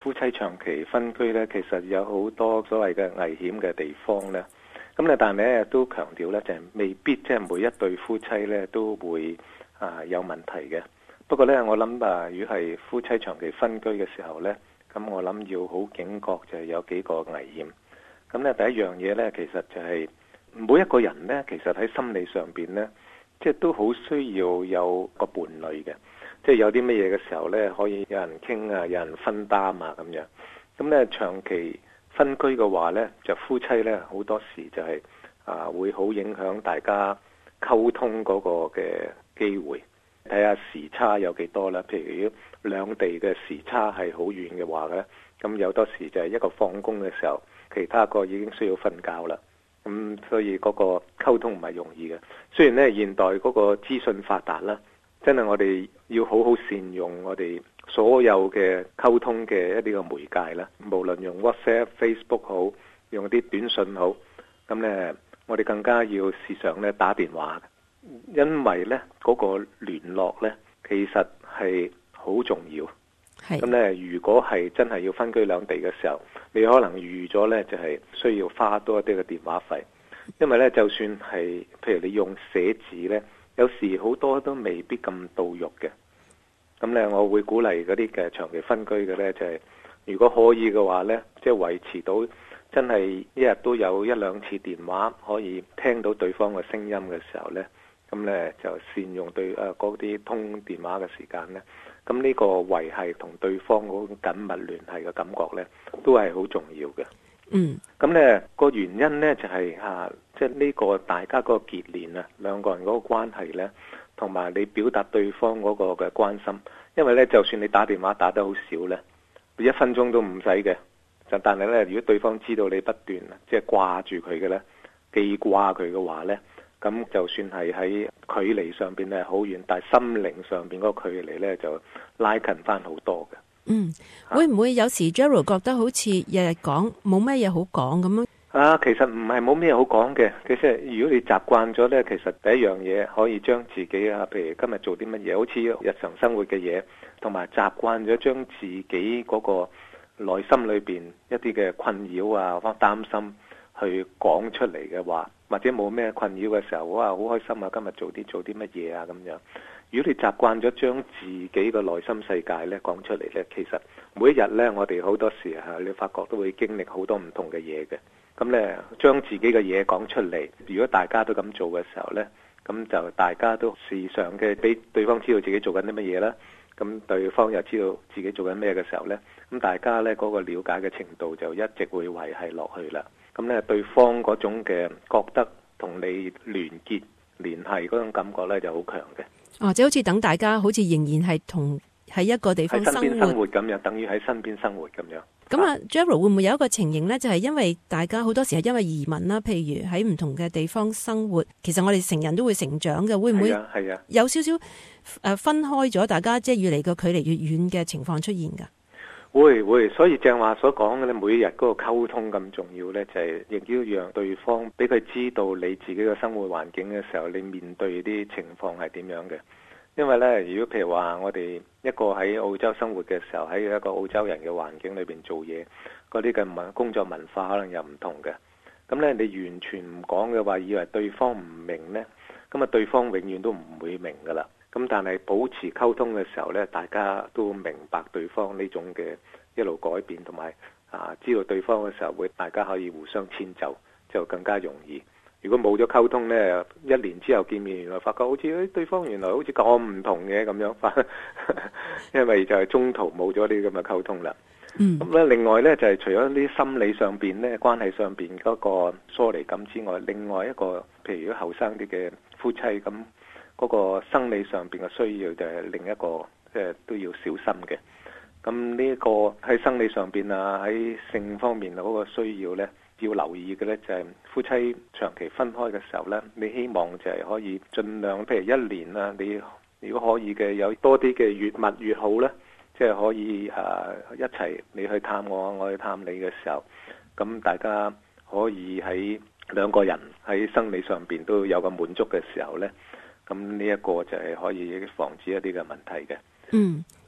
夫妻長期分居呢，其實有好多所謂嘅危險嘅地方呢。咁咧，但係咧都強調呢，就係未必即係每一對夫妻呢都會有問題嘅。不過呢，我諗如果係夫妻長期分居嘅時候呢，咁我諗要好警覺，就係有幾個危險。咁呢，第一樣嘢呢，其實就係每一個人呢，其實喺心理上邊呢，即係都好需要有個伴侶嘅。即係有啲乜嘢嘅時候呢，可以有人傾啊，有人分擔啊咁樣。咁呢，長期分居嘅話呢，就夫妻呢好多時就係會好影響大家溝通嗰個嘅機會。睇下時差有幾多啦。譬如如果兩地嘅時差係好遠嘅話呢，咁有多時就係一個放工嘅時候，其他個已經需要瞓覺啦。咁所以嗰個溝通唔係容易嘅。雖然呢，現代嗰個資訊發達啦。真係我哋要好好善用我哋所有嘅溝通嘅一啲嘅媒介啦，無論用 WhatsApp、Facebook 好，用啲短信好，咁呢，我哋更加要時常呢打電話，因為呢嗰個聯絡呢其實係好重要。咁呢，如果係真係要分居兩地嘅時候，你可能預咗呢就係需要花多一啲嘅電話費，因為呢就算係譬如你用寫字呢。有時好多都未必咁到肉嘅，咁呢，我會鼓勵嗰啲嘅長期分居嘅呢，就係如果可以嘅話呢，即係維持到真係一日都有一兩次電話可以聽到對方嘅聲音嘅時候呢，咁呢就善用對嗰啲通電話嘅時間呢，咁呢個維繫同對方嗰種緊密聯繫嘅感覺呢，都係好重要嘅。咁呢個原因呢，就係即係呢個大家嗰個結連啊，兩個人嗰個關係呢，同埋你表達對方嗰個嘅關心。因為呢，就算你打電話打得好少呢，1分鐘都唔使嘅。但係呢，如果對方知道你不斷即係掛住佢嘅呢，記掛佢嘅話呢，咁就算係喺距離上邊呢好遠，但係心靈上邊嗰個距離呢，就拉近翻好多嘅。 會唔會有時 Gerald 覺得好似日日講冇咩嘢好講咁樣？ 其實唔係冇咩好講嘅。其實如果你習慣咗呢，其實第一樣嘢可以將自己譬如今日做啲乜嘢，好似日常生活嘅嘢，同埋習慣咗將自己嗰個內心裏邊一啲嘅困擾啊或擔心去講出嚟嘅話，或者冇咩困擾嘅時候，哇好開心啊！今日做啲乜嘢啊咁樣。如果你習慣咗將自己個內心世界呢講出嚟呢，其實每一日呢，我哋好多時你發覺都會經歷好多唔同嘅嘢嘅。咁呢，將自己嘅嘢講出嚟，如果大家都咁做嘅時候呢，咁就大家都時常嘅俾對方知道自己做緊啲乜嘢啦。咁對方又知道自己做緊咩嘅時候呢，咁大家呢嗰個了解嘅程度就一直會維繫落去啦。咁呢，對方嗰種嘅覺得同你聯繫嗰種感覺呢就好強嘅。 即係好似等大家好似仍然係喺一個地方喺身邊生活咁樣，等於喺身邊生活咁樣。 咁Gerald 會唔會有一個情形呢？就係因為大家好多時係因為移民啦，譬如喺唔同嘅地方生活，其實我哋成人都會成長嘅，會唔會有少少分開咗，大家即係越嚟個距離越遠嘅情況出現㗎？ 會，所以正話所講嘅咧，每一日嗰個溝通咁重要呢，就係亦要讓對方俾佢知道你自己嘅生活環境嘅時候，你面對啲情況係點樣嘅。因為呢，如果譬如話我哋一個喺澳洲生活嘅時候，喺一個澳洲人嘅環境裏邊做嘢，嗰啲嘅工作文化可能又唔同嘅。咁呢，你完全唔講嘅話，以為對方唔明呢，咁對方永遠都唔會明噶啦。咁但係保持溝通嘅時候呢，大家都明白對方呢種嘅一路改變，同埋知道對方嘅時候會大家可以互相遷就，就更加容易。如果冇咗溝通呢，1年之後見面，原來發覺好似對方原來好似咁唔同嘅咁樣，因為就係中途冇咗啲咁嘅溝通啦。咁咧，另外呢，就係除咗啲心理上邊呢，關係上邊嗰個疏離感之外，另外一個譬如後生啲嘅夫妻咁，嗰個生理上邊嘅需要就係另一個即係都要小心嘅。咁呢個喺生理上邊喺性方面嗰個需要呢，要留意嘅呢，就係夫妻長期分開嘅時候呢，你希望就係可以盡量譬如1年你如果可以嘅有多啲嘅越密越好呢，即係可以一齊你去探我，我去探你嘅時候，咁大家可以喺兩個人喺生理上邊都有個滿足嘅時候呢，咁呢一個就係可以防止一啲嘅問題嘅。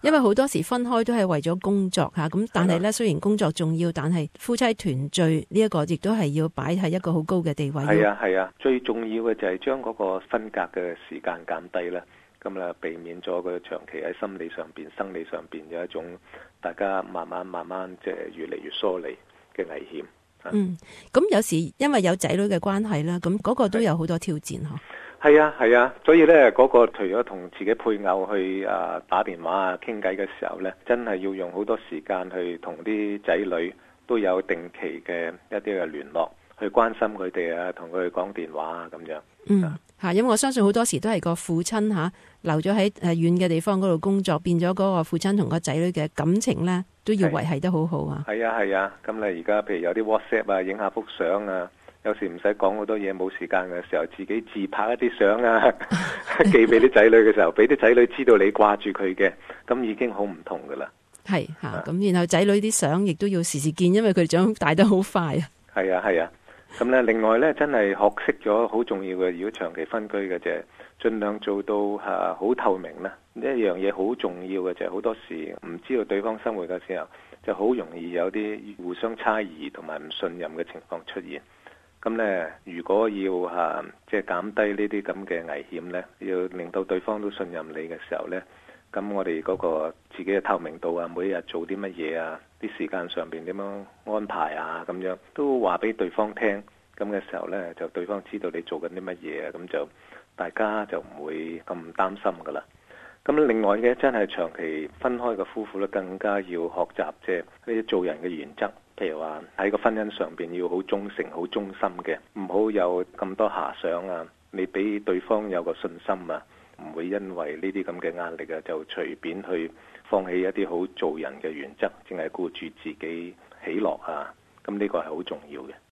因為好多時分開都係為咗工作吓，咁但係咧雖然工作重要，但係夫妻團聚呢一個亦都係要擺喺一個好高嘅地位。 係啊，最重要嘅就係將嗰個分隔嘅時間減低啦，咁啦避免咗佢長期喺心理上邊、生理上邊有一種大家慢慢即係越嚟越疏離嘅危險。 咁有時因為有仔女嘅關係啦，咁嗰個都有好多挑戰嗬。 係啊，所以咧嗰個除咗同自己配偶去打電話啊傾偈嘅時候咧，真係要用好多時間去同啲仔女都有定期嘅一啲嘅聯絡，去關心佢哋啊，同佢哋講電話啊咁樣。 因為我相信好多時都係個父親留咗喺遠嘅地方嗰度工作，變咗嗰個父親同個仔女嘅感情咧都要維繫得好好啊。係啊，咁你而家譬如有啲 WhatsApp 啊，影下幅相啊。有時唔使講好多嘢，冇時間嘅時候，自己自拍一啲相啊，寄俾啲仔女嘅時候，俾啲仔女知道你掛住佢嘅，咁已經好唔同噶啦。 係咁然後仔女啲相亦都要時時見，因為佢長大得好快啊。 係啊，咁咧另外咧，真係學識咗好重要嘅，如果長期分居嘅就係盡量做到好透明啦。呢一樣嘢好重要嘅就係好多時唔知道對方生活嘅時候，就好容易有啲互相猜疑同埋唔信任嘅情況出現。咁咧，如果要即係減低呢啲咁嘅危險咧，要令到對方都信任你嘅時候咧，咁我哋嗰個自己嘅透明度啊，每日做啲乜嘢啊，啲時間上邊點樣安排啊，咁樣都話俾對方聽。咁嘅時候咧，就對方知道你做緊啲乜嘢啊，咁就大家就唔會咁擔心噶啦。咁另外嘅真係長期分開嘅夫婦咧，更加要學習即係呢啲做人嘅原則。譬如話喺個婚姻上邊要好忠誠、好忠心嘅，唔好有咁多遐想啊！你俾對方有個信心啊，唔會因為呢啲咁嘅壓力啊，就隨便去放棄一啲好做人嘅原則，淨係顧住自己喜樂啊！咁呢個係好重要嘅。